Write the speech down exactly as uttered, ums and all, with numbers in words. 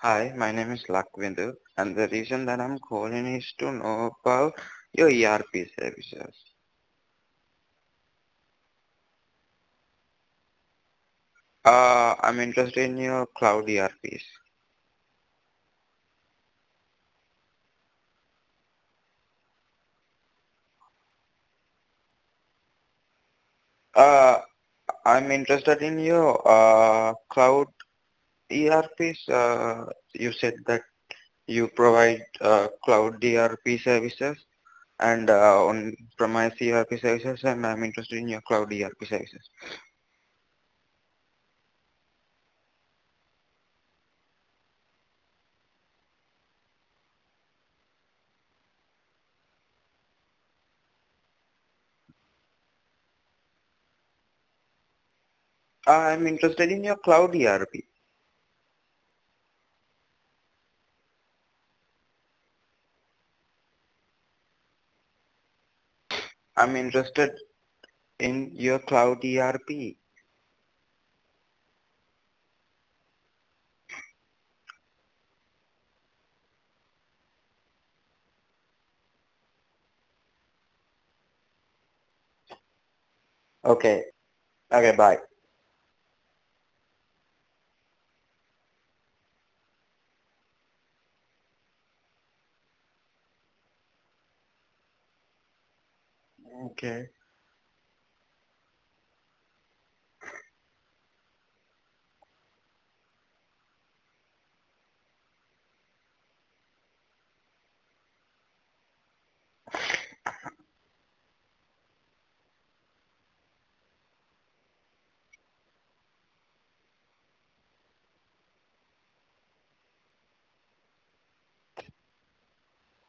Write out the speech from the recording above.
Hi, my name is Lakvindu, and the reason that I'm calling is to know about your E R P services. Uh, I'm interested in your cloud E R Ps. Uh, I'm interested in your uh, cloud E R Ps. Uh, you said that you provide uh, cloud E R P services and uh, on-premise E R P services, and I'm interested in your cloud E R P services. I'm interested in your cloud E R P. I'm interested in your cloud E R P. Okay. Okay, bye. Okay.